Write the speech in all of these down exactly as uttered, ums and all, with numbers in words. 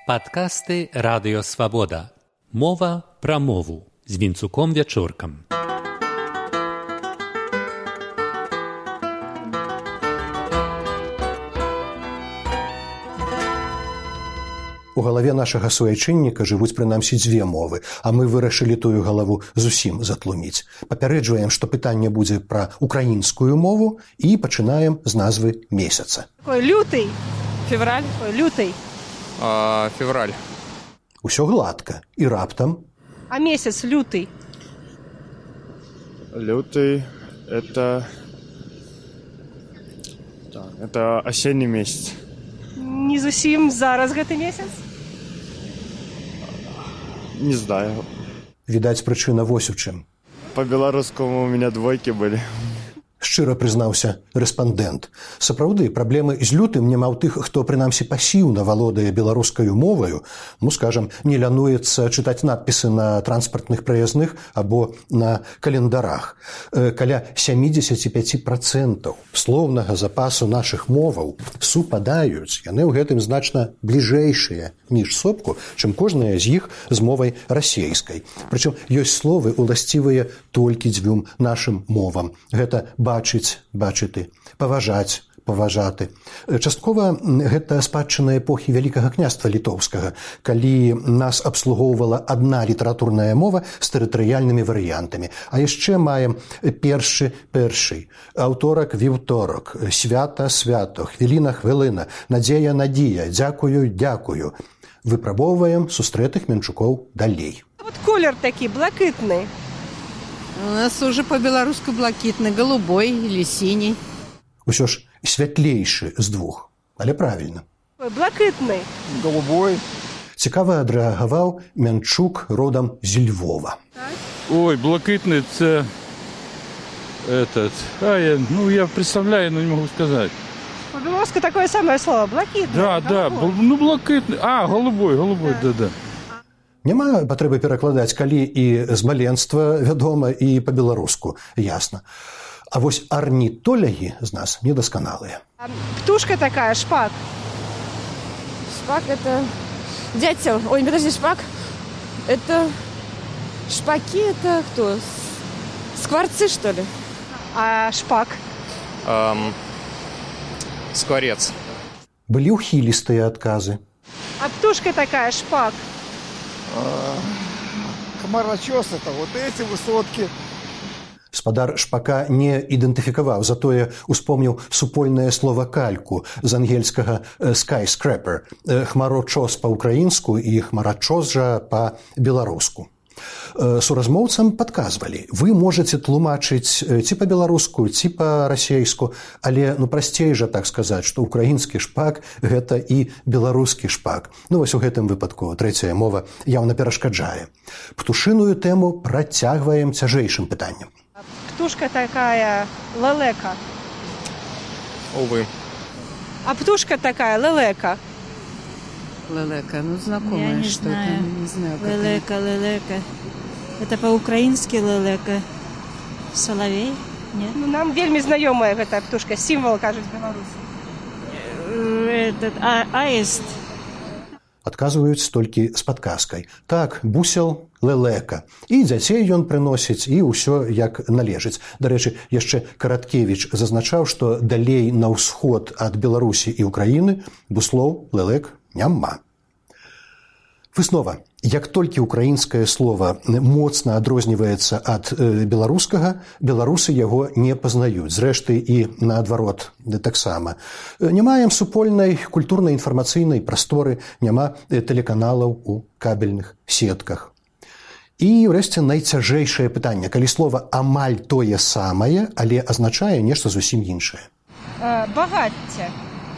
Падкасты Радыё Свабода. Мова пра мову з Вінцуком Вячоркам. У галаве нашага суайчынніка жывуць прынамсі дзве мовы, а мы вырашылі тую галаву зусім затлуміць. Папярэджваем, што пытанне будзе пра украінскую мову і пачынаем з назвы месяца. Лютый, февраль, лютый. А, февраль. Усё гладка. І раптам... А месяц лютый? Лютый – это... Так, это осенний месяц. Не зусім зараз гэты месяц? Не знаю. Відаць, прычына вось у чым. По-беларускаму у меня двойки были. Шчыра прызнаўся рэспандэнт. Сапраўды, праблемы з лютым няма ў тых, хто прынамсі пасіўна валодае беларускаю моваю, ну, скажам, не лянуецца чытаць надпісы на транспартных праязных або на календарах. Каля сямдзесят пяць працэнтаў слоўнага запасу нашых моваў супадаюць. Яны ў гэтым значна бліжэйшыя між сопку, чым кожная з іх з мовай расейскай. Прычым ёсць словы, уласцівыя толькі дзвюм нашым мовам. Гэта бачыць, бачыты, паважаць, паважаты. Часткова гэта спадчына эпохі Вялікага княства літоўскага, калі нас абслугоўвала адна літаратурная мова з тэрытарыяльнымі варыянтамі. А яшчэ маем першы, першый, аўторак, віўторак, свята, свято, хвіліна, хвіліна, надзея, надія, дзякую, дзякую. Выпрабоўваем сустрэтых менчукоў далей. Вот колер такі, блакитны. У нас уже по-беларуску блакитный, голубой или синий. Усё ж святлейшы з двух, але правільна. Блакитный. Голубой. Цікава адрэагаваў Мянчук родам з Львова. Ой, блакитный – это... Этот... А, я, ну, я представляю, но не могу сказать. По-белорусски такое самое слово. Блакитный. Да, да, ну, блакитный. А, голубой, голубой, да-да. Няма патрэбы перакладаць, калі і з маленства, вядома, і па-беларуску, ясна. А вось арнітолягі з нас недасканалыя. Птушка такая, шпак. Шпак – это дятел. Ой, подожди, шпак. Это шпаки – это кто? Скворцы, что ли? А шпак? Эм, скворец. Былі ўхілістыя адказы. А птушка такая, шпак. Комарочёс – это вот эти высотки. Спадар Шпака не ідэнтыфікаваў, затое успомніў супольнае слова кальку з ангельскага skyscraper, хмарочос па-украінску і хмарачос жа па-беларуску. Суразмоўцам падказвалі, вы можаце тлумачыць ці па-беларуску, ці па-расейску, але ну прасцей жа так сказаць, што ўкраінскі шпак – гэта і беларускі шпак. Ну вось у гэтым выпадку трэцяя мова яўна перашкаджае. Птушыную тэму працягваем цяжэйшым пытаннем. Птушка такая, лелека. Увы. А птушка такая, лелека. Лелека, ну знакомое Я не что-то. знаю. Не знаю, как Лелека, лелека. Это по-украински лелека. Соловей? Нет? Ну, нам вельмі знаёмая гэтая птушка, сімвал, кажуць беларусы. Этот, а, аист. Адказваюць толькі з падказкай. Так, бусел, лелека. І дзяцей ён прыносіць, і ўсё як належыць. Дарэчы, яшчэ Караткевіч зазначаў, што далей на ўсход ад Беларусі і Украіны буслоў, лелек няма. Выснова. Як толькі украінскае слова моцна адрозніваецца ад э, беларускага, беларусы яго не пазнаюць. Зрэшты, і наадварот таксама. Не маем супольнай культурна-інфармацыйнай прасторы, няма тэлеканалаў у кабельных сетках. І, ўрэшце, найцяжэйшае пытанне, калі слова амаль тое самае, але азначае нешта зусім іншае. А, багацце.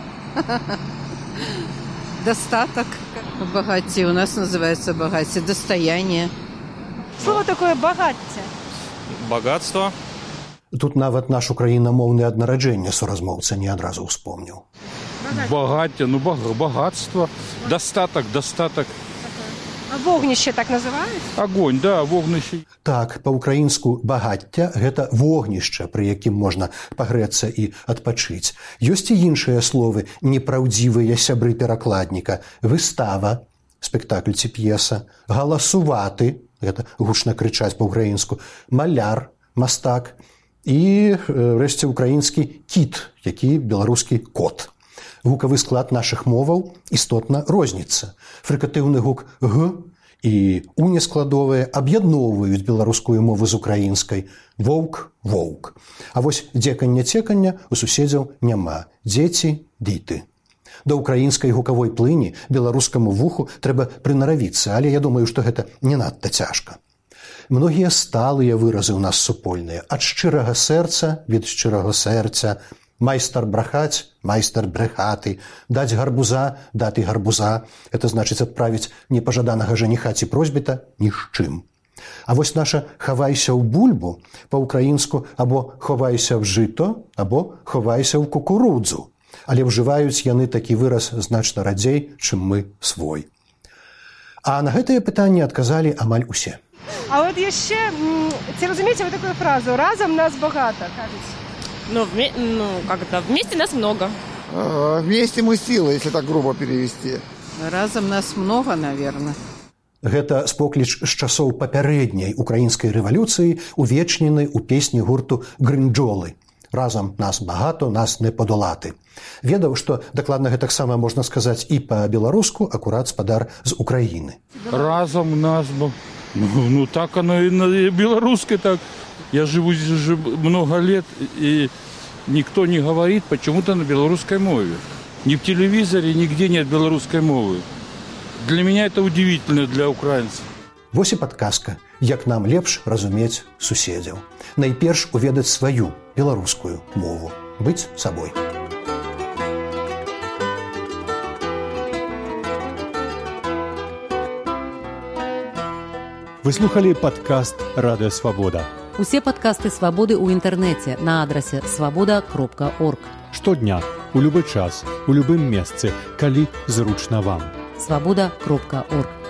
Достаток. Богатие у нас называется богатие. Достояние. Слово такое багацце. Богатство. Тут нават наш украінамоўны ад нараджэння суразмоўца не адразу ўспомніў. Богатие, ну богатство, достаток, достаток. А вогнище так называют? Огонь, да, вогнище. Так, па-украінску багацце – гэта вогнішча, пры якім можна пагрэцца і адпачыць. Ёсць і іншыя словы, непраўдзівыя сябры перакладніка. Выстава, спектакль ці п'еса, галасувати, гэта гучна крычаць па-ўкраінску, маляр, мастак і, рэшце, украінскі кіт, які беларускі кот. Гукавы склад нашых моваў істотна розніцца. Фрыкатыўны гук «г» і унескладовыя аб'ядноўваюць беларускую мову з украінскай. Воўк, воўк. А вось дзекання-цекання у суседзяў няма. Дзеці, діты. Да украінскай гукавой плыні беларускаму вуху трэба прынаравіцца, але я думаю, што гэта не надта цяжка. Многія сталыя выразы ў нас супольныя. Ад шчырага сэрца від шчырага сэрца, майстар брахаць, майстар брэхаты, даць гарбуза, даты гарбуза. Это значыць адправіць непажаданага жаніха ці просьбіта ні з чым. А вось наша «хавайся ў бульбу» па-ўкраінску або «ховайся ў жыто» або «ховайся ў кукурудзу». Але ўжываюць яны такі выраз значна радзей, чым мы свой. А на гэтае пытанне адказалі амаль усе. А от яшчэ, ці разумееце вы такую фразу «разам нас багата», кажуць? Ну, вме... ну, как-то вместе нас много. А, вместе мы сила, если так грубо перевести. Разом нас много, наверное. Гэта спокліч з часоў папярэдняй украінскай рэвалюцыі, увечнены ў песні гурту «Грынджолы». Разам нас багато, нас не подолати. Ведаў, што дакладна гэтаксама можна сказаць і па-беларуску, акурат спадар з Украіны. Разам нас... Ну, ну так оно и на белорусской так. Я живу здесь уже много лет, и никто не говорит почему-то на белорусской мове. Ни в телевизоре, нигде нет белорусской мовы. Для меня это удивительно, для украинцев. Вось і падказка, як нам лепш разумець суседзяў. Найперш уведаць сваю беларускую мову. Быць сабой. Вы слухали падкаст «Радыё Свабода». Усе падкасты «Свабоды» ў інтэрнэце на адрасе свабода кропка орг. Штодня, у любы час, у любым месцы, калі зручна вам. свабода кропка орг.